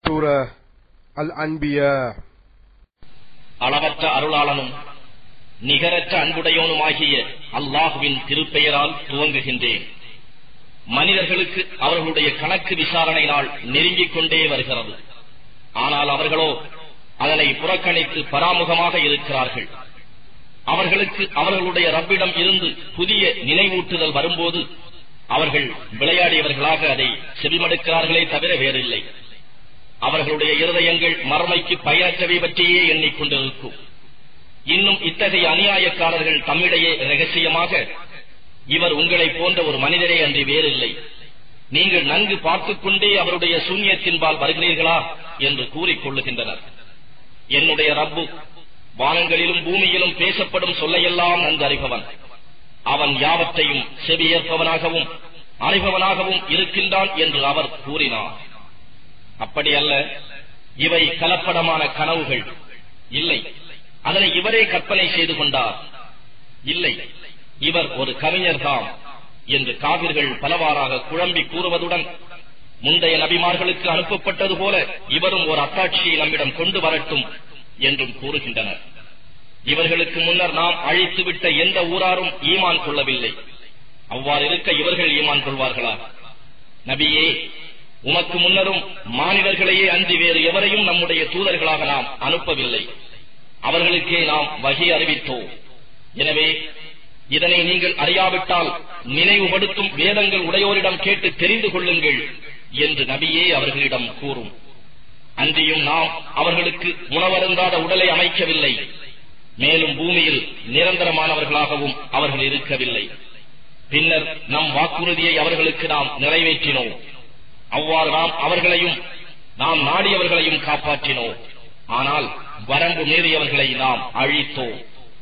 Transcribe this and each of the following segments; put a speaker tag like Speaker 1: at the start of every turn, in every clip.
Speaker 1: சூரா அல் அன்பியா.
Speaker 2: அளவற்ற அருளாளனும் நிகரற்ற அன்புடையோனுமாகிய அல்லாஹுவின் திருப்பெயரால் துவங்குகின்றேன். மனிதர்களுக்கு அவர்களுடைய கணக்கு விசாரணை நாள் நெருங்கிக் கொண்டே வருகிறது. ஆனால் அவர்களோ அதனை புறக்கணித்து பராமுகமாக இருக்கிறார்கள். அவர்களுக்கு அவர்களுடைய ரப்பிடம் இருந்து புதிய நினைவூட்டுதல் வரும்போது அவர்கள் விளையாடியவர்களாக அதை செவிமடுக்கிறார்களே தவிர வேறில்லை. அவர்களுடைய இருதயங்கள் மறுமைக்கு பயனற்றவை பற்றியே எண்ணிக்கொண்டிருக்கும். இன்னும் இத்தகைய அநியாயக்காரர்கள் தம்மிடையே ரகசியமாக, இவர் உங்களை போன்ற ஒரு மனிதரே அன்றி வேறில்லை, நீங்கள் நன்கு பார்த்துக் கொண்டே அவருடைய சூன்யத்தின்பால் வருகிறீர்களா என்று கூறிக்கொள்ளுகின்றனர். என்னுடைய ரப்பு வானங்களிலும் பூமியிலும் பேசப்படும் சொல்லையெல்லாம் நன்கு அறிபவன். அவன் யாவற்றையும் செவியேற்பவனாகவும் அறிபவனாகவும் இருக்கின்றான் என்று அவர் கூறினார். அப்படியல்ல, இவை கலப்படமான கனவுகள். இல்லை, அதனை இவரே கற்பனை செய்து கொண்டார். இல்லை, இவர் ஒரு கவிஞர் தாம் என்று காவிர்கள் பலவாறாக குழம்பி கூறுவதுடன், முந்தைய நபிமார்களுக்கு அனுப்பப்பட்டது போல இவரும் ஒரு அத்தாட்சியை நம்மிடம் கொண்டு வரட்டும் என்றும் கூறுகின்றனர். இவர்களுக்கு முன்னர் நாம் அழித்துவிட்ட எந்த ஊராரும் ஈமான் கொள்ளவில்லை. அவ்வாறு இருக்க இவர்கள் ஈமான் கொள்வார்களா? நபியே, உமக்கு முன்னரும் மானிடர்களையே அன்றி வேறு எவரையும் நம்முடைய தூதர்களாக நாம் அனுப்பவில்லை. அவர்களுக்கே நாம் வகி அறிவித்தோம். எனவே இதனை நீங்கள் அறியாவிட்டால் நினைவுபடுத்தும் வேதங்கள் உடையோரிடம் கேட்டு தெரிந்து கொள்ளுங்கள் என்று நபியே அவர்களிடம் கூறும். அன்றியும் நாம் அவர்களுக்கு உணவருந்தாத உடலை அமைக்கவில்லை, மேலும் பூமியில் நிரந்தரமானவர்களாகவும் அவர்கள் இருக்கவில்லை. பின்னர் நம் வாக்குறுதியை அவர்களுக்கு நாம் நிறைவேற்றினோம். அவ்வாறு நாம் அவர்களையும் நாம் நாடியவர்களையும் காப்பாற்றினோம். ஆனால் வரம்பு மீறியவர்களை நாம் அழித்தோம்.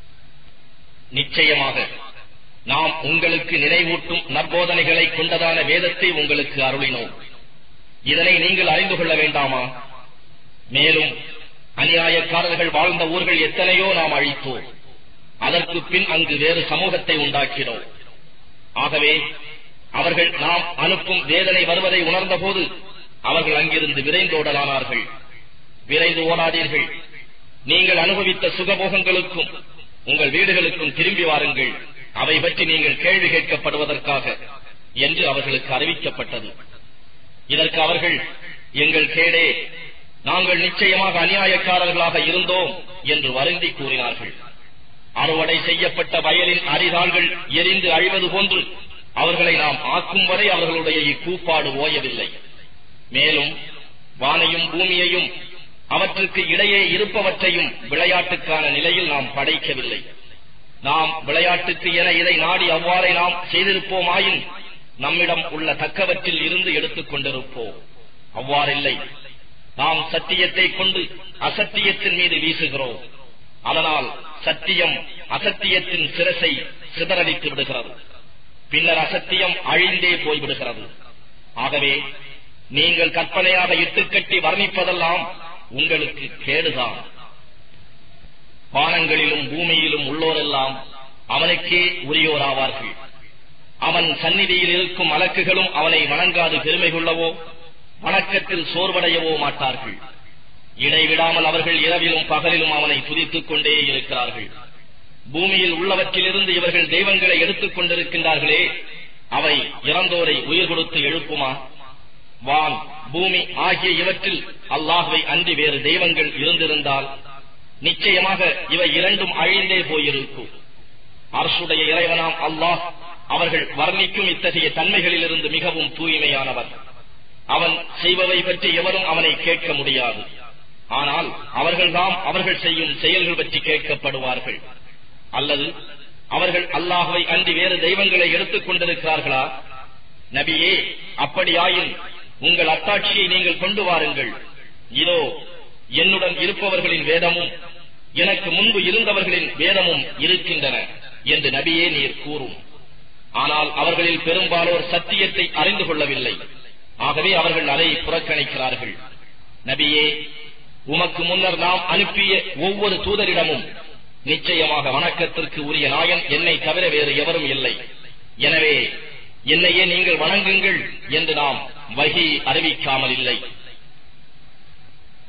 Speaker 2: நிச்சயமாக நாம் உங்களுக்கு நினைவூட்டும் நற்போதனைகளை கொண்டதான வேதத்தை உங்களுக்கு அருளினோம். இதனை நீங்கள் அறிந்து கொள்ள வேண்டாமா? மேலும் அநியாயக்காரர்கள் வாழ்ந்த ஊர்கள் எத்தனையோ நாம் அழித்தோம். அதற்கு பின் அங்கு வேறு சமூகத்தை உண்டாக்கினோம். ஆகவே அவர்கள் நாம் அனுப்பும் வேதனை வருவதை உணர்ந்த போது அவர்கள் அங்கிருந்து விரைந்தோடலானார்கள். விரைந்து ஓடாதீர்கள், நீங்கள் அனுபவித்த சுகபோகங்களுக்கும் உங்கள் வீடுகளுக்கும் திரும்பி வாருங்கள், அவை பற்றி நீங்கள் கேள்வி கேட்கப்படுவதற்காக என்று அவர்களுக்கு அறிவிக்கப்பட்டது. இதற்கு அவர்கள், எங்கள் கேடே, நாங்கள் நிச்சயமாக அநியாயக்காரர்களாக இருந்தோம் என்று வருந்தி கூறினார்கள். அறுவடை செய்யப்பட்ட வயலின் அரிதாள்கள் எரிந்து அழிவது போன்று அவர்களை நாம் ஆக்கும் வரை அவர்களுடைய இக்கூப்பாடு ஓயவில்லை. மேலும் வானையும் பூமியையும் அவற்றுக்கு இடையே இருப்பவற்றையும் விளையாட்டுக்கான நிலையில் நாம் படைக்கவில்லை. நாம் விளையாட்டுக்கு என இதை நாடி அவ்வாறே நாம் செய்திருப்போமாயின் நம்மிடம் உள்ள தக்கவற்றில் இருந்து எடுத்துக் கொண்டிருப்போம். அவ்வாறில்லை, நாம் சத்தியத்தை கொண்டு அசத்தியத்தின் மீது வீசுகிறோம். அதனால் சத்தியம் அசத்தியத்தின் சிரசை சிதறடித்து விடுகிறது. பின்னர் அசத்தியம் அழிந்தே போய்விடுகிறது. ஆகவே நீங்கள் கற்பனையாக இட்டுக்கட்டி வர்ணிப்பதெல்லாம் உங்களுக்கு கேடுதான். வானங்களிலும் பூமியிலும் உள்ளோரெல்லாம் அவனுக்கே உரியோராவார்கள். அவன் சந்நிதியில் இருக்கும் மலக்குகளும் அவனை வணங்காது பெருமை கொள்ளவோ வணக்கத்தில் சோர்வடையவோ மாட்டார்கள். இடைவிடாமல் அவர்கள் இரவிலும் பகலிலும் அவனை துதித்துக் கொண்டே இருக்கிறார்கள். பூமியில் உள்ளவற்றிலிருந்து இவர்கள் தெய்வங்களை எடுத்துக் கொண்டிருக்கின்றார்களே, அவை இறந்தோரை உயிர் கொடுத்து எழுப்புமா? வான் பூமி ஆகிய இவற்றில் அல்லாஹ்வை அன்றி வேறு தெய்வங்கள் இருந்திருந்தால் நிச்சயமாக இவை இரண்டும் அழிந்தே போயிருக்கும். அர்ஷுடைய இறைவனாம் அல்லாஹ் அவர்கள் வர்ணிக்கும் இத்தகைய தன்மைகளிலிருந்து மிகவும் தூய்மையானவர். அவன் செய்பவை பற்றி எவரும் அவனை கேட்க முடியாது. ஆனால் அவர்கள்தாம் அவர்கள் செய்யும் செயல்கள் பற்றி கேட்கப்படுவார்கள். அல்லது அவர்கள் அல்லாஹ்வை அன்றி வேறு தெய்வங்களை எடுத்துக் கொண்டிருக்கிறார்களா? நபியே, அப்படியாயின் உங்கள் அத்தாட்சியை நீங்கள் கொண்டு வாருங்கள். இதோ என்னுடன் இருப்பவர்களின் வேதமும் எனக்கு முன்பு இருந்தவர்களின் வேதமும் இருக்கின்றன என்று நபியே நீர் கூறும். ஆனால் அவர்களில் பெரும்பாலோர் சத்தியத்தை அறிந்து கொள்ளவில்லை. ஆகவே அவர்கள் அதை புறக்கணிக்கிறார்கள். நபியே, உமக்கு முன்னர் நாம் அனுப்பிய ஒவ்வொரு தூதரிடமும் நிச்சயமாக வணக்கத்திற்கு உரிய நாயன் என்னை தவிர வேறு எவரும் இல்லை. எனவே என்னையே நீங்கள் வணங்குங்கள் என்று நாம் வஹி அறிவிக்காமல் இல்லை.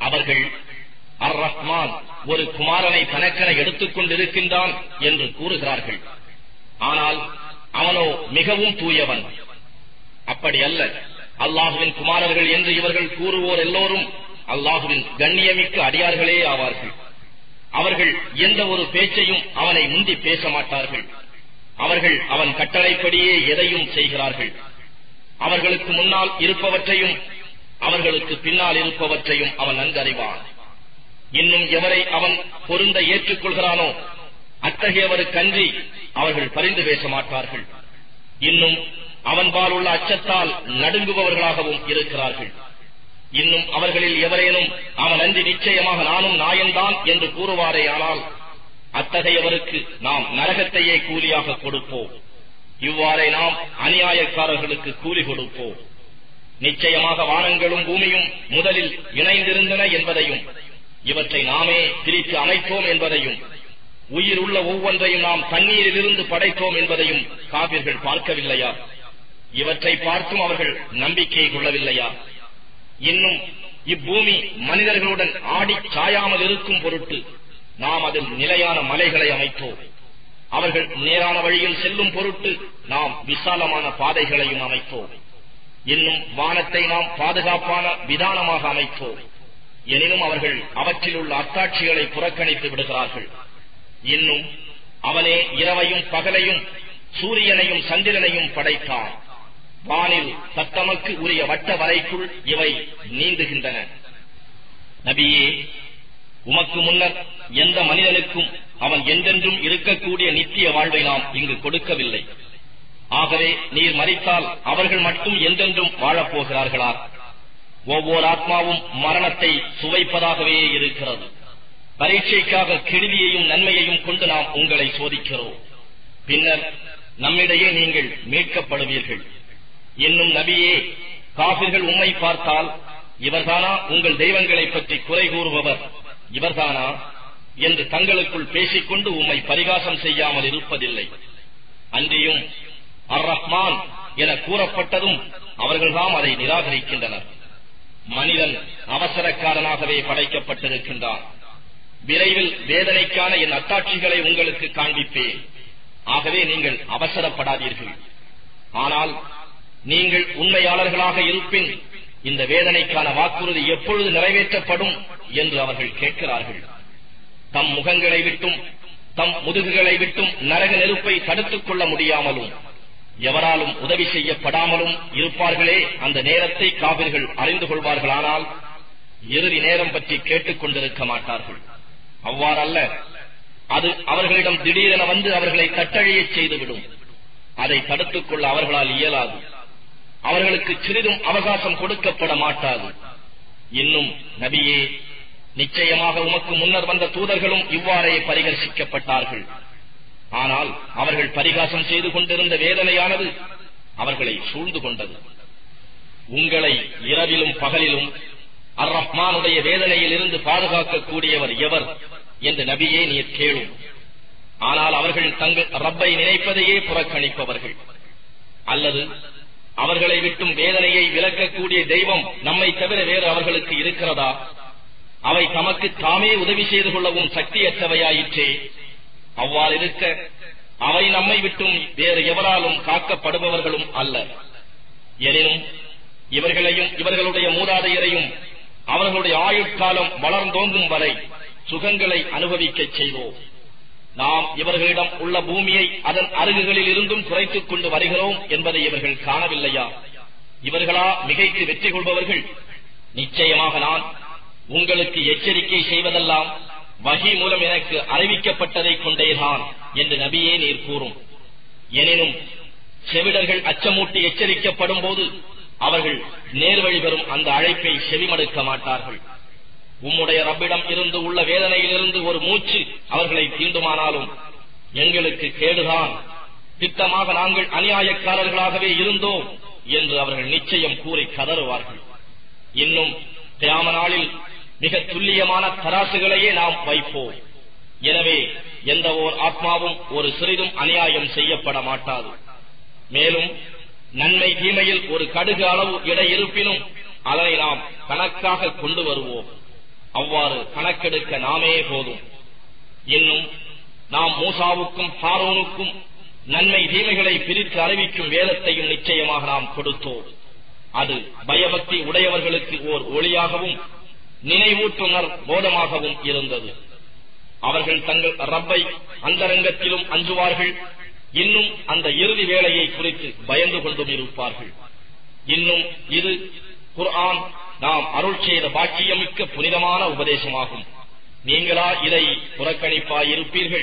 Speaker 2: அவர்கள் அர் ரஹ்மான் ஒரு குமாரனை தனக்கென எடுத்துக் கொண்டிருக்கின்றான் என்று கூறுகிறார்கள். ஆனால் அவனோ மிகவும் தூயவன். அப்படி அல்ல. அல்லாஹுவின் குமாரர்கள் என்று இவர்கள் கூறுவோர் எல்லோரும் அல்லாஹுவின் கண்ணியமிக்க அடியார்களே ஆவார்கள். அவர்கள் எந்த ஒரு பேச்சையும் அவனை முந்தி பேச மாட்டார்கள். அவர்கள் அவன் கட்டளைப்படியே எதையும் செய்கிறார்கள். அவர்களுக்கு முன்னால் இருப்பவற்றையும் அவர்களுக்கு பின்னால் இருப்பவற்றையும் அவன் நன்கறிவான். இன்னும் எவரை அவன் பொருந்த ஏற்றுக்கொள்கிறானோ அத்தகையவருக்கன்றி அவர்கள் பரிந்து பேச மாட்டார்கள். இன்னும் அவன்பால் உள்ள அச்சத்தால் நடுங்குபவர்களாகவும் இருக்கிறார்கள். இன்னும் அவர்களில் எவரேனும் அவன் அன்றி நிச்சயமாக நானும் நாயன்தான் என்று கூறுவாரேயானால் அத்தகையவருக்கு நாம் நரகத்தையே கூலியாக கொடுப்போம். இவ்வாறே நாம் அநியாயக்காரர்களுக்கு கூலி கொடுப்போம். நிச்சயமாக வானங்களும் பூமியும் முதலில் இணைந்திருந்தன என்பதையும் இவற்றை நாமே பிரித்து அமைத்தோம் என்பதையும் உயிர் உள்ள ஒவ்வொன்றையும் நாம் தண்ணீரிலிருந்து படைத்தோம் என்பதையும் காபிர்கள் பார்க்கவில்லையா? இவற்றை பார்த்தும் அவர்கள் நம்பிக்கை கொள்ளவில்லையா? இன்னும் இப்பூமி மனிதர்களுடன் ஆடி சாயாமல் இருக்கும் பொருட்டு நாம் அதில் நிலையான மலைகளை அமைத்தோம். அவர்கள் நேரான வழியில் செல்லும் பொருட்டு நாம் விசாலமான பாதைகளையும் அமைத்தோம். இன்னும் வானத்தை நாம் பாதுகாப்பான விதானமாக அமைத்தோம். எனினும் அவர்கள் அவற்றில் உள்ள அத்தாட்சிகளை புறக்கணித்து விடுகிறார்கள். இன்னும் அவனே இரவையும் பகலையும் சூரியனையும் சந்திரனையும் படைத்தான். வானில் தத்தமக்கு உரிய வட்ட வரைக்குள் இவை நீந்துகின்றன. நபியே, உமக்கு முன்னர் எந்த மனிதனுக்கும் அவன் என்றென்றும் இருக்கக்கூடிய நித்திய வாழ்வை நாம் இங்கு கொடுக்கவில்லை. ஆகவே நீர் மரித்தால் அவர்கள் மட்டும் என்றென்றும் வாழப்போகிறார்களா? ஒவ்வொரு ஆத்மாவும் மரணத்தை சுவைப்பதாகவே இருக்கிறது. பரீட்சைக்காக கெடுதியையும் நன்மையையும் கொண்டு நாம் உங்களை சோதிக்கிறோம். பின்னர் நம்மிடையே நீங்கள் மீட்கப்படுவீர்கள். இன்னும் நபியே, காபிர்கள் உம்மை பார்த்தால் இவர்தானா உங்கள் தெய்வங்களை பற்றி குறை கூறுபவர், இவர்தானா என்று தங்களுக்குள் பேசிக்கொண்டு உம்மை பரிகாசம் செய்யாமல் இருப்பதில்லை. அன்றியும் அர் ரஹ்மான் என கூறப்பட்டதும் அவர்கள்தாம் அதை நிராகரிக்கின்றனர். மனிதன் அவசரக்காரனாகவே படைக்கப்பட்டிருக்கின்றான். விரைவில் வேதனைக்கான என் அத்தாட்சிகளை உங்களுக்கு காண்பிப்பேன். ஆகவே நீங்கள் அவசரப்படாதீர்கள். ஆனால் நீங்கள் உண்மையாளர்களாக இருப்பின் இந்த வேதனைக்கான வாக்குறுதி எப்பொழுது நிறைவேற்றப்படும் என்று அவர்கள் கேட்கிறார்கள். தம் முகங்களை விட்டும் தம் முதுகுகளை விட்டும் நரக நெருப்பை தடுத்துக் கொள்ள முடியாமலும் எவராலும் உதவி செய்யப்படாமலும் இருப்பார்களே, அந்த நேரத்தை காபிர்கள் அறிந்து கொள்வார்களானால் இறுதி நேரம் பற்றி கேட்டுக் கொண்டிருக்க மாட்டார்கள். அவ்வாறல்ல, அது அவர்களிடம் திடீரென வந்து அவர்களை தட்டழிய செய்துவிடும். அதை தடுத்துக் கொள்ள அவர்களால் இயலாது. அவர்களுக்கு சிறிதும் அவகாசம் கொடுக்கப்பட மாட்டாது. இன்னும் நபியே, நிச்சயமாக உமக்கு முன்னர் வந்த தூதர்களும் இவ்வாறே பரிகர்ஷிக்கப்பட்டார்கள். ஆனால் அவர்கள் பரிகாசம் செய்து கொண்டிருந்த வேதனையானது அவர்களை சூழ்ந்து கொண்டது. உங்களை இரவிலும் பகலிலும் அர் ரஹ்மானுடைய வேதனையில் இருந்து பாதுகாக்கக்கூடியவர் எவர் என்று நபியே நீர் கேளும். ஆனால் அவர்கள் தங்கள் ரப்பை நினைப்பதையே புறக்கணிப்பவர்கள். அல்லது அவர்களை விட்டும் வேதனையை விலக்கக்கூடிய தெய்வம் நம்மை தவிர வேறு அவர்களுக்கு இருக்கிறதா? அவை தமக்கு தாமே உதவி செய்து கொள்ளவும் சக்தியற்றவையாயிற்றே. அவ்வாறு இருக்க அவை நம்மை விட்டும் வேறு எவராலும் காக்கப்படுபவர்களும் அல்ல. எனினும் இவர்களையும் இவர்களுடைய மூதாதையரையும் அவர்களுடைய ஆயுட்காலம் வளர்ந்தோங்கும் வரை சுகங்களை அனுபவிக்கச் செய்தோம். நாம் இவர்களிடம் உள்ள பூமியை அதன் அருகுகளில் இருந்தும் குறைத்துக் கொண்டு வருகிறோம் என்பதை இவர்கள் காணவில்லையா? இவர்களா மிகைத்து வெற்றி கொள்பவர்கள்? நிச்சயமாக நான் உங்களுக்கு எச்சரிக்கை செய்வதெல்லாம் வஹி மூலம் எனக்கு அறிவிக்கப்பட்டதை கொண்டேதான் என்று நபியே நீர் கூறும். எனினும் செவிடர்கள் அச்சமூட்டி எச்சரிக்கப்படும் போது அவர்கள் நேர்வழி பெறும் அந்த அழைப்பை செவிமடுக்க மாட்டார்கள். உம்முடைய ரப்பிடம் இருந்து உள்ள வேதனையிலிருந்து ஒரு மூச்சு அவர்களை தீண்டுமானாலும் எங்களுக்கு கேடுதான், திட்டமாக நாங்கள் அநியாயக்காரர்களாகவே இருந்தோம் என்று அவர்கள் நிச்சயம் கூறி கதறுவார்கள். இன்னும் கியாம நாளில் மிக துல்லியமான தராசுகளையே நாம் வைப்போம். எனவே எந்த ஓர் ஆத்மாவும் ஒரு சிறிதும் அநியாயம் செய்யப்பட மாட்டாது. மேலும் நன்மை தீமையில் ஒரு கடுகு அளவு இடை இருப்பினும் அதனை நாம் கணக்காக கொண்டு வருவோம். அவ்வாறு கணக்கெடுக்க நாமே போதும். இன்னும் நாம் மூசாவுக்கும் ஹாரூனுக்கும் நன்மை தீமைகளை பிரித்து அறிவிக்கும் வேதத்தையும் நிச்சயமாக நாம் கொடுத்தோம். அது பயபக்தி உடையவர்களுக்கு ஓர் ஒளியாகவும் நினைவூட்டுணர் போதமாகவும் இருந்தது. அவர்கள் தங்கள் ரப்பை அந்தரங்கத்திலும் அஞ்சுவார்கள். இன்னும் அந்த இறுதி வேளையை குறித்து பயந்து கொண்டும் இருப்பார்கள். இன்னும் இது குர்ஆன் நாம் அருள் செய்த பாக்கியமிக்க புனிதமான உபதேசமாகும். நீங்களா இதை புறக்கணிப்பாயிருப்பீர்கள்?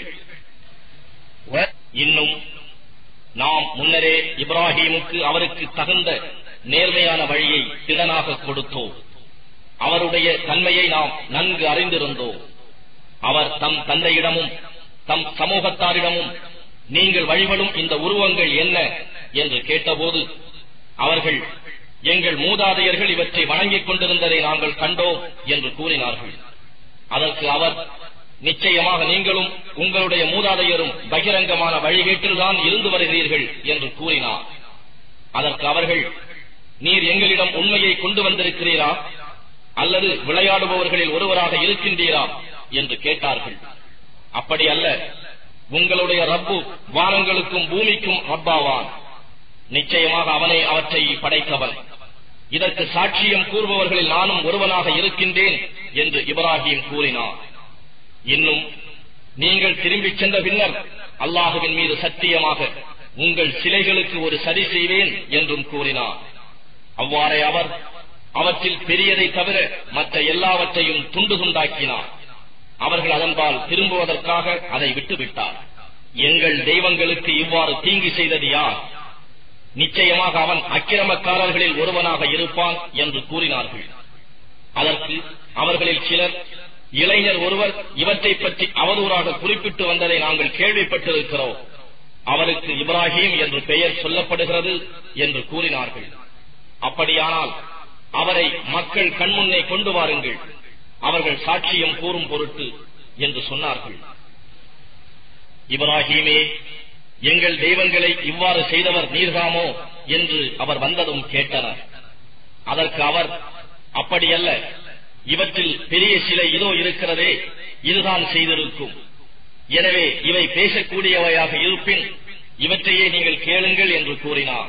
Speaker 2: இன்னும் நாம் முன்னரே இப்ராஹீமுக்கு அவருக்கு தகுந்த நேர்மையான வழியை திடனாக கொடுத்தோம். அவருடைய தன்மையை நாம் நன்கு அறிந்திருந்தோம். அவர் தம் தந்தையிடமும் தம் சமூகத்தாரிடமும் நீங்கள் வழிபடும் இந்த உருவங்கள் என்ன என்று கேட்டபோது அவர்கள் எங்கள் மூதாதையர்கள் இவற்றை வணங்கிக் கொண்டிருந்ததை நாங்கள் கண்டோம் என்று கூறினார்கள். அதற்கு அவர், நிச்சயமாக நீங்களும் உங்களுடைய மூதாதையரும் பகிரங்கமான வழிகேட்டில்தான் இருந்து வருகிறீர்கள் என்று கூறினார். அதற்கு அவர்கள், நீர் எங்களிடம் உண்மையை கொண்டு வந்திருக்கிறீரா அல்லது விளையாடுபவர்களில் ஒருவராக இருக்கின்றீரா என்று கேட்டார்கள். அப்படி அல்ல, உங்களுடைய ரப்பு வானங்களுக்கும் பூமிக்கும் ரப்பாவான். நிச்சயமாக அவனே அவற்றை படைத்தவன். இதற்கு சாட்சியம் கூறுபவர்களில் நானும் ஒருவனாக இருக்கின்றேன் என்று இப்ராஹீம் கூறினார். இன்னும் நீங்கள் திரும்பிச் சென்ற பின்னர் அல்லாஹுவின் மீது சத்தியமாக உங்கள் சிலைகளுக்கு ஒரு சதி செய்வேன் என்றும் கூறினார். அவ்வாறே அவர் அவற்றில் பெரியதை தவிர மற்ற எல்லாவற்றையும் துண்டு துண்டாக்கினார். அவர்கள் அதன்பால் திரும்புவதற்காக அதை விட்டுவிட்டார். எங்கள் தெய்வங்களுக்கு இவ்வாறு தீங்கு செய்தது யார்? நிச்சயமாக அவன் அக்கிரமக்காரர்களில் ஒருவனாக இருப்பான் என்று கூறினார்கள். அதற்கு அவர்களில் சிலர், இளைஞர் ஒருவர் இவற்றை பற்றி அவதூறாக குறிப்பிட்டு வந்ததை நாங்கள் கேள்விப்பட்டிருக்கிறோம். அவருக்கு இப்ராஹீம் என்று பெயர் சொல்லப்படுகிறது என்று கூறினார்கள். அப்படியானால் அவரை மக்கள் கண்முன்னே கொண்டு வாருங்கள், அவர்கள் சாட்சியம் கூறும் பொருட்டு என்று சொன்னார்கள். இப்ராஹீமே, எங்கள் தெய்வங்களை இவ்வாறு செய்தவர் நீர்தாமோ என்று அவர் வந்ததும் கேட்டனர். அதற்கு அவர், அப்படியல்ல, இவற்றில் பெரிய சிலை இதோ இருக்கிறதே, இதுதான் செய்திருக்கும். எனவே இவை பேசக்கூடியவையாக இருப்பின் இவற்றையே நீங்கள் கேளுங்கள் என்று கூறினார்.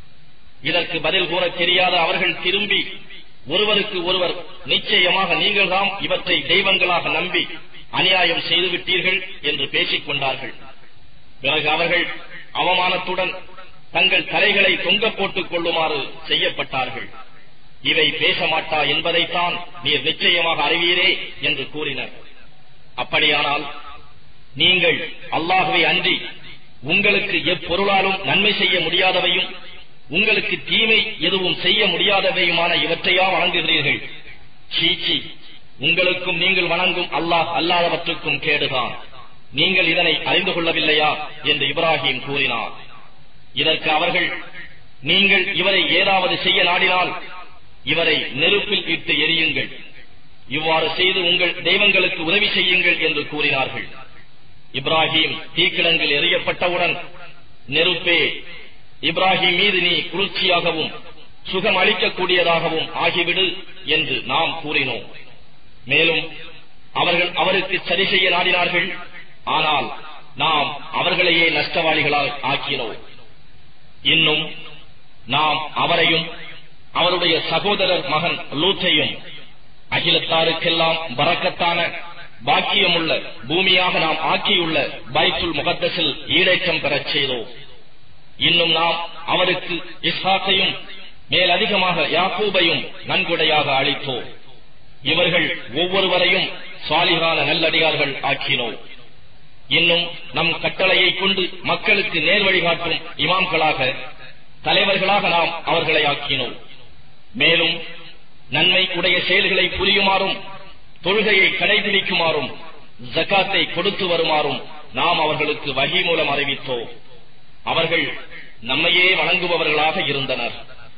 Speaker 2: இதற்கு பதில் கூற தெரியாத அவர்கள் திரும்பி ஒருவருக்கு ஒருவர், நிச்சயமாக நீங்கள்தான் இவற்றை தெய்வங்களாக நம்பி அநியாயம் செய்துவிட்டீர்கள் என்று பேசிக் கொண்டார்கள். பிறகு அவர்கள் அவமானத்துடன் தங்கள் தலைகளை தொங்க போட்டுக் கொள்ளுமாறு செய்யப்பட்டார்கள். இவை பேச மாட்டா என்பதைத்தான் நீர் நிச்சயமாக அறிவீரே என்று கூறினர். அப்படியானால் நீங்கள் அல்லாஹ்வை அன்றி உங்களுக்கு எப்பொருளாலும் நன்மை செய்ய முடியாதவையும் உங்களுக்கு தீமை எதுவும் செய்ய முடியாதவையுமான இவற்றையா வணங்குகிறீர்கள்? சீச்சி, உங்களுக்கும் நீங்கள் வணங்கும் அல்லாஹ் அல்லாதவற்றுக்கும் கேடுதான். நீங்கள் இதனை அறிந்து கொள்ளவில்லையா என்று இப்ராஹீம் கூறினார். இதற்கு அவர்கள், நீங்கள் இவரை ஏதாவது செய்ய நாடினால் இவரை நெருப்பில் இட்டு எரியுங்கள், இவ்வாறு செய்து உங்கள் தெய்வங்களுக்கு உதவி செய்யுங்கள் என்று கூறினார்கள். இப்ராஹீம் தீக்கிழங்கில் எறியப்பட்டவுடன், நெருப்பே, இப்ராஹீம் மீது நீ குளிர்ச்சியாகவும் சுகம் அளிக்கக்கூடியதாகவும் ஆகிவிடு என்று நாம் கூறினோம். மேலும் அவர்கள் அவருக்கு சரி செய்ய நாடினார்கள், ஆனால் நாம் அவர்களையே நஷ்டவாளிகளால் ஆக்கினோம். இன்னும் நாம் அவரையும் அவருடைய சகோதரர் மகன் லூத்தையும் அகிலத்தாருக்கெல்லாம் பரக்கத்தான பாக்கியமுள்ள பூமியாக நாம் ஆக்கியுள்ள பைத்துல் முகத்தஸில் ஈடேற்றம் பெறச் செய்தோம். இன்னும் நாம் அவருக்கு இஸ்ஹாக்கையும் மேலதிகமாக யாக்கூபையும் நன்கொடையாக அளித்தோம். இவர்கள் ஒவ்வொருவரையும் சாலிகான நல்லடியார்கள் ஆக்கினோம். இன்னும் நம் கட்டளையை கொண்டு மக்களுக்கு நேர் வழிகாட்டும் இமாம்களாக, தலைவர்களாக நாம் அவர்களை ஆக்கினோம். மேலும் நன்மை உடைய செயல்களை புரியுமாறும் தொழுகையை கடைபிடிக்குமாறும் ஜகாத்தை கொடுத்து வருமாறும் நாம் அவர்களுக்கு வஹி மூலம் அறிவித்தோம். அவர்கள் நம்மையே வணங்குபவர்களாக இருந்தனர்.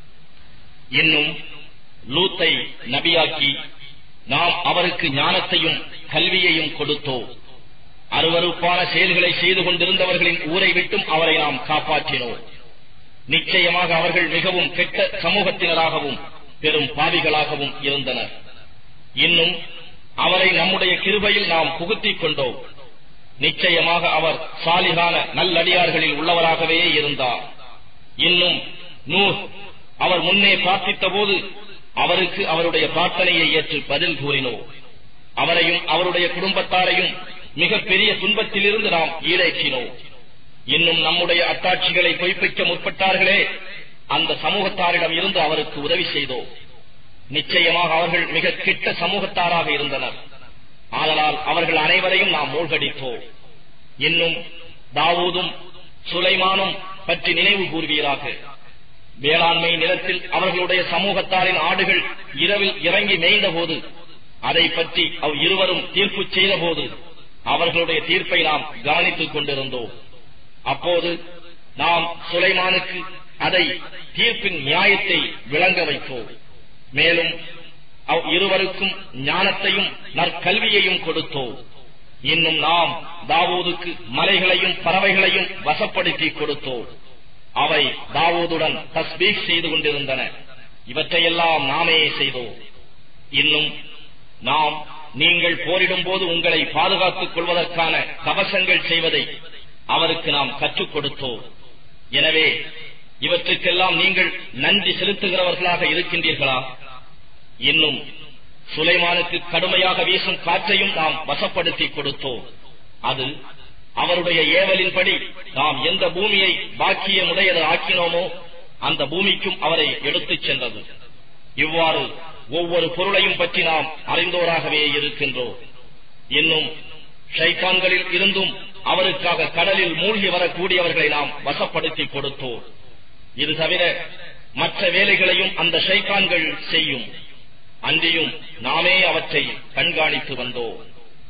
Speaker 2: இன்னும் லூத்தை நபியாக்கி நாம் அவருக்கு ஞானத்தையும் கல்வியையும் கொடுத்தோம். அருவருப்பான செயல்களை செய்து கொண்டிருந்தவர்களின் ஊரை விட்டும் அவரை நாம் காப்பாற்றினோம். நிச்சயமாக அவர்கள் மிகவும் கெட்ட சமூகத்தினராகவும் பெரும் பாவிகளாகவும் இருந்தனர். இன்னும் அவரை நம்முடைய கிருபையில் நாம் புகுத்திக் கொண்டோம். நிச்சயமாக அவர் சாலிகான நல்லடியார்களில் உள்ளவராகவே இருந்தார். இன்னும் நூஹ் அவர் முன்னே பிரார்த்தித்த போது அவருக்கு அவருடைய பிரார்த்தனையை ஏற்று பதில் கூறினோம். அவரையும் அவருடைய குடும்பத்தாரையும் மிகப்பெரிய துன்பத்திலிருந்து நாம் ஈடேற்றினோம். இன்னும் நம்முடைய அத்தாட்சிகளை பொய்ப்பிக்க முற்பட்டார்களே, அந்த சமூகத்தாரிடம் இருந்து அவருக்கு உதவி செய்தோம். நிச்சயமாக அவர்கள் மிக கெட்ட சமூகத்தாராக இருந்தனர். ஆதலால் அவர்கள் அனைவரையும் நாம் மூழ்கடித்தோம். இன்னும் தாவூதும் சுலைமானும் பற்றி நினைவு கூர்வீராக. வேளாண்மை நிலத்தில் அவர்களுடைய சமூகத்தாரின் ஆடுகள் இரவில் இறங்கி மேய்ந்த போது அதை பற்றி இருவரும் தீர்ப்பு செய்த போது அவர்களுடைய தீர்ப்பை நாம் கவனித்துக் கொண்டிருந்தோம். அப்போது நாம் சுலைமானுக்கு அதை தீர்ப்பின் நியாயத்தை விளங்க வைத்தோம். மேலும் இருவருக்கும் ஞானத்தையும் நற்கல்வியையும் கொடுத்தோம். இன்னும் நாம் தாவூதுக்கு மலைகளையும் பறவைகளையும் வசப்படுத்தி கொடுத்தோம். அவை தாவூதுடன் தஸ்பீஹ் செய்து கொண்டிருந்தன. இவற்றையெல்லாம் நாமே செய்தோம். இன்னும் நாம் நீங்கள் போரிடும் போது உங்களை பாதுகாத்துக் கொள்வதற்கான கவசங்கள் செய்வதை அவருக்கு நாம் கற்றுக் கொடுத்தோம். எனவே இவற்றுக்கெல்லாம் நீங்கள் நன்றி செலுத்துகிறவர்களாக இருக்கின்றீர்களா? இன்னும் சுலைமானுக்கு கடுமையாக வீசும் காற்றையும் நாம் வசப்படுத்தி கொடுத்தோம். அது அவருடைய ஏவலின்படி நாம் எந்த பூமியை பாக்கியமுடையது ஆக்கினோமோ அந்த பூமிக்கும் அவரை எடுத்துச் சென்றது. இவ்வாறு ஒவ்வொரு பொருளையும் பற்றி நாம் அறிந்தோராகவே இருக்கின்றோம். இன்னும் ஷைத்தான்களில் இருந்தும் அவருக்காக கடலில் மூழ்கி வரக்கூடியவர்களை நாம் வசப்படுத்தி கொடுத்தோம். இது தவிர மற்ற வேலைகளையும் அந்த ஷைத்தான்கள் செய்யும். அன்றியும் நாமே அவற்றை கண்காணித்து வந்தோம்.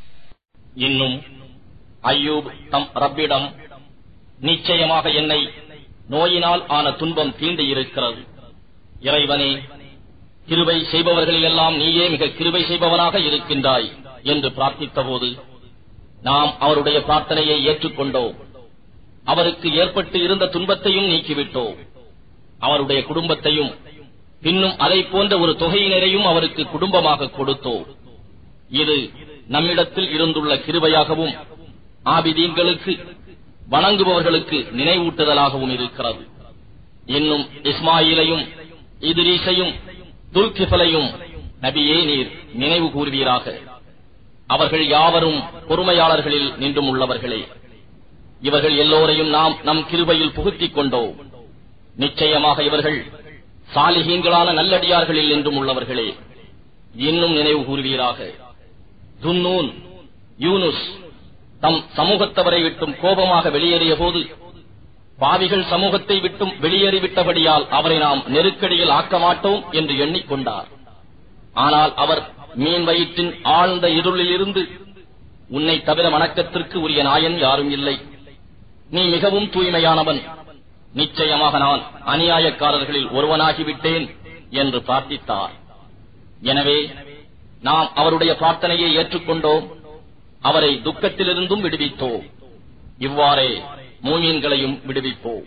Speaker 2: இன்னும் அய்யூப் தம் ரப்பிடம், நிச்சயமாக என்னை நோயினால் ஆன துன்பம் தீண்டியிருக்கிறது. இறைவனே, கிருபை செய்பவர்களிலெல்லாம் நீயே மிக கிருபை செய்பவனாக இருக்கின்றாய் என்று பிரார்த்தித்த போது நாம் அவருடைய பிரார்த்தனையை ஏற்றுக்கொண்டோம். அவருக்கு ஏற்பட்டு இருந்த துன்பத்தையும் நீக்கிவிட்டோம். அவருடைய குடும்பத்தையும் பின்னும் அதை போன்ற ஒரு தொகையினரையும் அவருக்கு குடும்பமாக கொடுத்தோம். இது நம்மிடத்தில் இருந்துள்ள கிருபையாகவும் ஆபிதீன்களுக்கு வணங்குபவர்களுக்கு நினைவூட்டுதலாகவும் இருக்கிறது. இன்னும் இஸ்மாயிலையும் இத்ரீஸையும் துல்கிஃபலையும் நபியே நீர் நினைவு கூர்வீராக. அவர்கள் யாவரும் பொறுமையாளர்களில் நின்றும் உள்ளவர்களே. இவர்கள் எல்லோரையும் நாம் நம் கிருபையில் புகுத்திக் கொண்டோம். நிச்சயமாக இவர்கள் சாலிஹீன்களான நல்லடியார்களில் நின்றும் உள்ளவர்களே. இன்னும் நினைவு கூர்வீராக. துன்னூன் யூனுஸ் தம் சமூகத்தவரை விட்டும் கோபமாக வெளியேறிய போது பாவிகள் சமூகத்தை விட்டும் வெளியேறிவிட்டபடியால் அவரை நாம் நெருக்கடியில் ஆக்க மாட்டோம் என்று எண்ணிக்கொண்டார். ஆனால் அவர் மீன் வயிற்றின் ஆழ்ந்த இருளிலிருந்து, உன்னை தவிர வணக்கத்திற்கு உரிய நாயன் யாரும் இல்லை, நீ மிகவும் தூய்மையானவன், நிச்சயமாக நான் அநியாயக்காரர்களில் ஒருவனாகிவிட்டேன் என்று பிரார்த்தித்தார். எனவே நாம் அவருடைய பிரார்த்தனையை ஏற்றுக்கொண்டோம். அவரை துக்கத்திலிருந்தும் விடுவித்தோம். இவ்வாறே மூமீன்களையும் விடுவிப்போம்.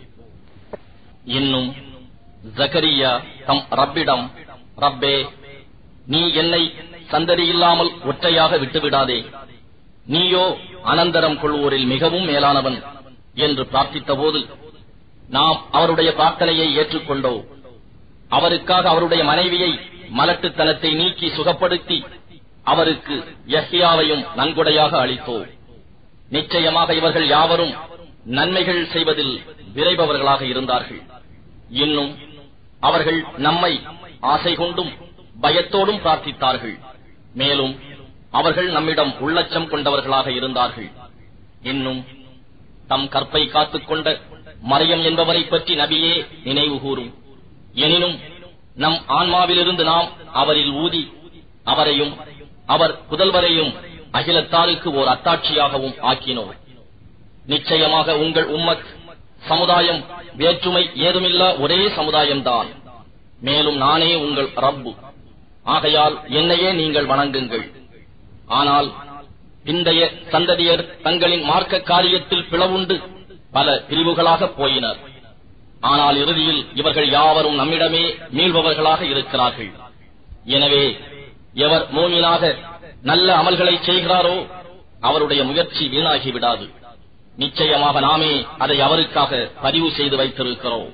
Speaker 2: இன்னும் ஜக்கரியா தம் ரப்பிடம், ரப்பே, நீ என்னை சந்ததி இல்லாமல் ஒற்றையாக விட்டுவிடாதே, நீயோ அனந்தரம் கொள்வோரில் மிகவும் மேலானவன் என்று பிரார்த்தித்த போது நாம் அவருடைய பிரார்த்தனையை ஏற்றுக்கொண்டோம். அவருக்காக அவருடைய மனைவியை மலட்டுத்தனத்தை நீக்கி சுகப்படுத்தி அவருக்கு யஹ்யாவையும் நன்கொடையாக அளித்தோம். நிச்சயமாக இவர்கள் யாவரும் நன்மைகள் செய்வதில் விரைபவர்களாக இருந்தார்கள். இன்னும் அவர்கள் நம்மை ஆசை கொண்டும் பயத்தோடும் பிரார்த்தித்தார்கள். மேலும் அவர்கள் நம்மிடம் உள்ளச்சம் கொண்டவர்களாக இருந்தார்கள். இன்னும் தம் கற்பை காத்துக்கொண்ட மரியம் என்பவரை பற்றி நபியே நினைவு கூறும். எனினும் நம் ஆன்மாவிலிருந்து நாம் அவரில் ஊதி அவரையும் அவர் புதல்வரையும் அகிலத்தாருக்கு ஓர் அத்தாட்சியாகவும் ஆக்கினோம். நிச்சயமாக உங்கள் உம்மத் சமுதாயம் வேற்றுமை ஏதுமில்லா ஒரே சமுதாயம்தான். மேலும் நானே உங்கள் ரப்பு, ஆகையால் என்னையே நீங்கள் வணங்குங்கள். ஆனால் பிந்தைய சந்ததியர் தங்களின் மார்க்க காரியத்தில் பிளவுண்டு பல பிரிவுகளாக போயினர். ஆனால் இறுதியில் இவர்கள் யாவரும் நம்மிடமே மீள்பவர்களாக இருக்கிறார்கள். எனவே எவர் மூமினாக நல்ல அமல்களை செய்கிறாரோ அவருடைய முயற்சி வீணாகிவிடாது. நிச்சயமாக நாமே அதை அவருக்காக பதிவு செய்து வைத்திருக்கிறோம்.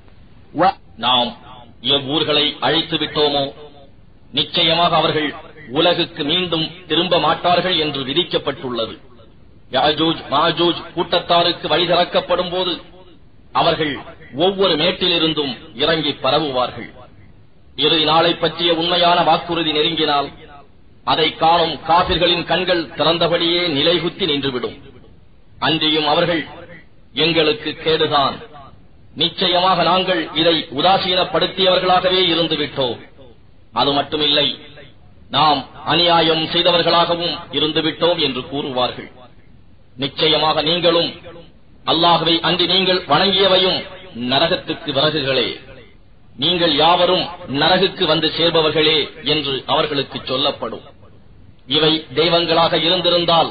Speaker 2: நாம் எவ்வூர்களை அழைத்து விட்டோமோ நிச்சயமாக அவர்கள் உலகுக்கு மீண்டும் திரும்ப மாட்டார்கள் என்று விதிக்கப்பட்டுள்ளது. யாஜூஜ் மாஜூஜ் கூட்டத்தாருக்கு வழி திறக்கப்படும் போது அவர்கள் ஒவ்வொரு மேட்டிலிருந்தும் இறங்கி பரவுவார்கள். இறுதி நாளை பற்றிய உண்மையான வாக்குறுதி நெருங்கினால் அதை காணும் காபிர்களின் கண்கள் திறந்தபடியே நிலைகுத்தி நின்றுவிடும். அன்றியும் அவர்கள் எங்களுக்கு கேடுதான், நிச்சயமாக நாங்கள் இதை உதாசீனப்படுத்தியவர்களாகவே இருந்துவிட்டோம், அது மட்டுமில்லை நாம் அநியாயம் செய்தவர்களாகவும் இருந்துவிட்டோம் என்று கூறுவார்கள். நிச்சயமாக நீங்களும் அல்லாஹ்வை அன்றி நீங்கள் வணங்கியவையும் நரகத்துக்கு விறகுகளே, நீங்கள் யாவரும் நரகுக்கு வந்து சேர்பவர்களே என்று அவர்களுக்கு சொல்லப்படும். இவை தெய்வங்களாக இருந்திருந்தால்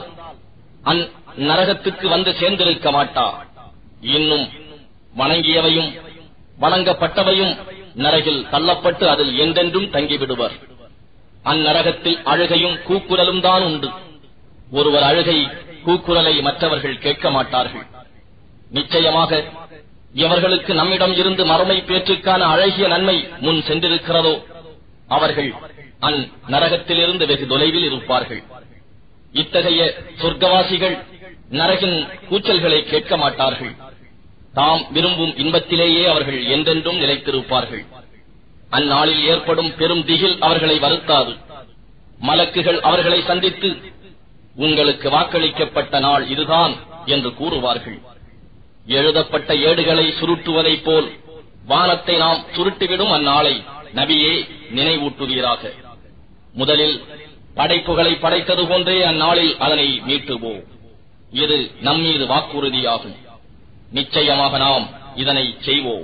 Speaker 2: நரகத்துக்கு வந்து சேர்ந்திருக்க மாட்டா. இன்னும் வணங்கியவையும் வணங்கப்பட்டவையும் நரகில் தள்ளப்பட்டு அதில் என்றென்றும் தங்கிவிடுவர். அந்நரகத்தில் அழுகையும் கூக்குரலும் தான் உண்டு. ஒருவர் அழுகை கூக்குரலை மற்றவர்கள் கேட்க மாட்டார்கள். நிச்சயமாக எவர்களுக்கு நம்மிடம் இருந்து மறுமை பேற்றுக்கான அழகிய நன்மை முன் சென்றிருக்கிறதோ அவர்கள் அந்நரகத்திலிருந்து வெகு தொலைவில் இருப்பார்கள். இத்தகைய சொர்க்கவாசிகள் நரகின் கூச்சல்களை கேட்க மாட்டார்கள். தாம் விரும்பும் இன்பத்திலேயே அவர்கள் என்றென்றும் நிலைத்திருப்பார்கள். அந்நாளில் ஏற்படும் பெரும் திகில் அவர்களை வருத்தாது. மலக்குகள் அவர்களை சந்தித்து உங்களுக்கு வாக்களிக்கப்பட்ட நாள் இதுதான் என்று கூறுவார்கள். எழுதப்பட்ட ஏடுகளை சுருட்டுவதைப் போல் வானத்தை நாம் சுருட்டிவிடும் அந்நாளை நபியே நினைவூட்டுவீராக. முதலில் படைப்புகளை படைத்தது போன்றே அந்நாளில் அதனை மீட்டுவோம். இது நம்மீது வாக்குறுதியாகும். நிச்சயமாக நாம் இதனை செய்வோம்.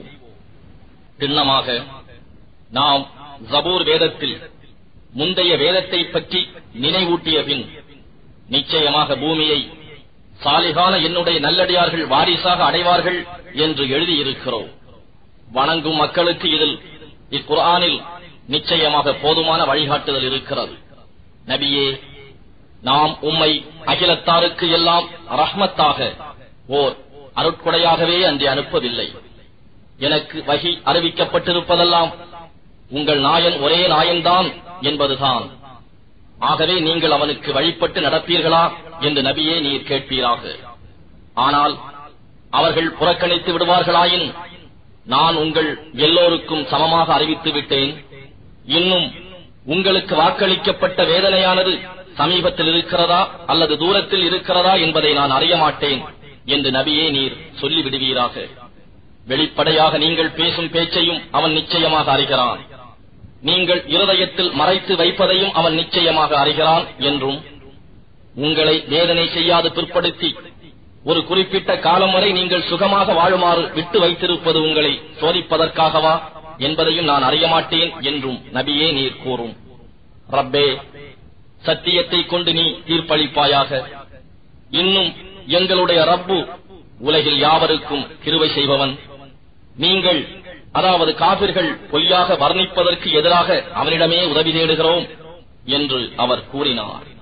Speaker 2: சின்னமாக நாம் ஜபூர் வேதத்தில் முந்தைய வேதத்தை பற்றி நினைவூட்டிய பின் நிச்சயமாக பூமியை சாலிகான என்னுடைய நல்லடியார்கள் வாரிசாக அடைவார்கள் என்று எழுதியிருக்கிறோம். வணங்கும் மக்களுக்கு இதில் இக்குர்ஆனில் நிச்சயமாக போதுமான வழிகாட்டுதல் இருக்கிறது. நபியே, நாம் உம்மை அகிலத்தாருக்கு எல்லாம் ரஹ்மத்தாக ஓர் அருட்கொடையாகவே அன்றி அனுப்பவில்லை. எனக்கு வஹி அறிவிக்கப்பட்டிருப்பதெல்லாம் உங்கள் நாயன் ஒரே நாயன்தான் என்பதுதான். ஆகவே நீங்கள் அவனுக்கு வழிபட்டு நடப்பீர்களா என்று நபியே நீர் கேட்பீராக. ஆனால் அவர்கள் புறக்கணித்து விடுவார்களாயின் நான் உங்கள் எல்லோருக்கும் சமமாக அறிவித்து விட்டேன். இன்னும் உங்களுக்கு வாக்களிக்கப்பட்ட வேதனையானது சமீபத்தில் இருக்கிறதா அல்லது தூரத்தில் இருக்கிறதா என்பதை நான் அறிய மாட்டேன் என்று நபியே நீர் சொல்லிவிடுவீராக. வெளிப்படையாக நீங்கள் பேசும் பேச்சையும் அவன் நிச்சயமாக அறிகிறான். நீங்கள் இருதயத்தில் மறைத்து வைப்பதையும் அவன் நிச்சயமாக அறிகிறான் என்றும், உங்களை வேதனை செய்யாது பிற்படுத்தி ஒரு குறிப்பிட்ட காலம் வரை நீங்கள் சுகமாக வாழுமாறு விட்டு வைத்திருப்பது உங்களை சோதிப்பதற்காகவா என்பதையும் நான் அறிய மாட்டேன் என்றும் நபியே நீர் கூறும். ரப்பே, சத்தியத்தை கொண்டு நீ தீர்ப்பளிப்பாயாக. இன்னும் எங்களுடைய ரப்பு உலகில் யாவருக்கும் கிருபை செய்பவன். நீங்கள் அதாவது காபிர்கள் பொய்யாக வர்ணிப்பதற்கு எதிராக அவனிடமே உதவி தேடுகிறோம் என்று அவர் கூறினார்.